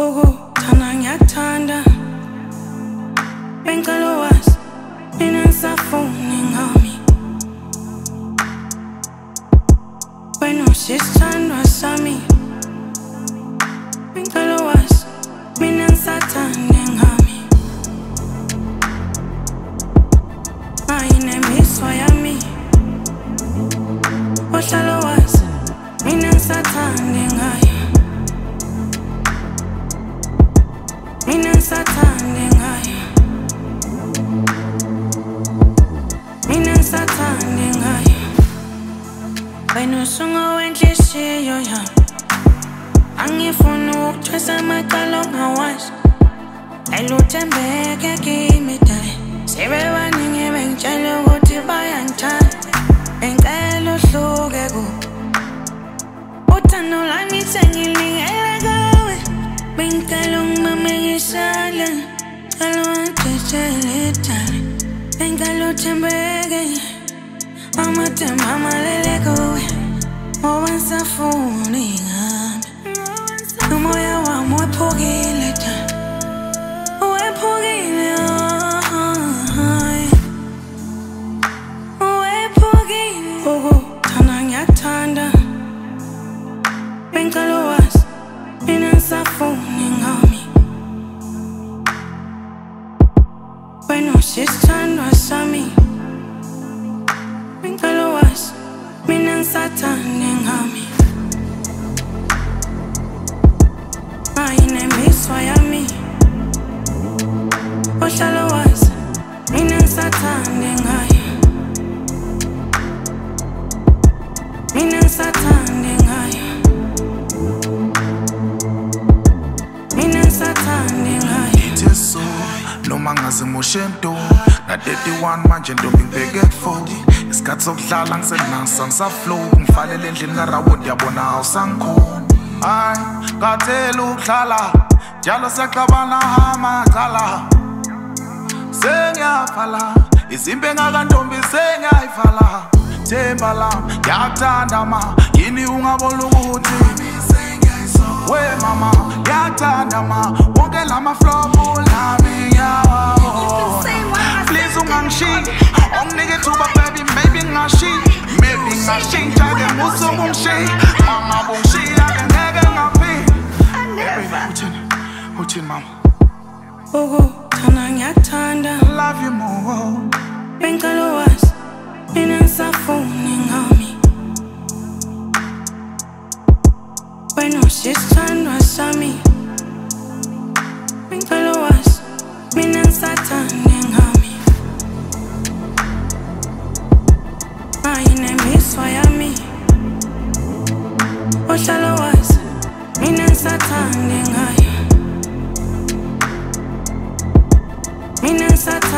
Ukuthanda ngiyakuthanda Bengicela wazi mina ngisafuna ngami Wena usisithandwa sami Bengicela wazi mina ngisathanda ngami Ayinemiswa yami Ohlala wazi mina ngisathanda ngayo Mina ngisathanda ngayo Mina ngisathanda ngayo Wena usungo wenhliziyo yami Angifuni ukuthwesa amacala ongawazi Ayiluthembeke kimi dale Sebebaningi bengitshela ukuthi bayangithanda Bengicela uhluke kubo Uthando lami sengilingela kuwe Bengicela ungimamekisele Cela ungidedele dale Bengicela uthembeke Amathemba amalele kuwe Ngoba ngisafuna ngami Umoya wami wephukile dale Wephukile Wephukile Ukuthanda ngiyakuthanda Bengicela wazi mina ngisafuna ngami Wena usisithandwa sami Bengicela wazi mina ngisathanda ngami Ayinemiswa yami Ohlala wazi mina ngisathanda ngayo Mina ngisathanda ngayo Mina ngisathanda ngayo Ithe so noma ngaze moshento na 31 manje ntombi ngibeke ku40 isikhathi sokudlala ngisenasa ngisaflow ngifanele endlini ngarawundi yabona awusangikhona hayi ngathela ukudlala njalo siyaxabana amacala sengiyafala izimbe engakantombi sengiyayivala themba lami ngiyakuthanda ma yini ungabona ukuthi we mama ngiyakuthanda ma wonke lama flow lami ngiyawabona please ungangishiyi onginike ithuba baby maybe ngashintsha ke muso kungishiyi mama bungishiya ke ngeke ngaphila uthini mama Ukuthanda ngiyakuthanda love you more Bengicela wazi mina ngisafuna ngami Wena usisithandwa sami Bengicela wazi mina ngisathanda ngami Ayinemiswa yami Ohlala wazi mina ngisathanda ngayo Mina ngisathanda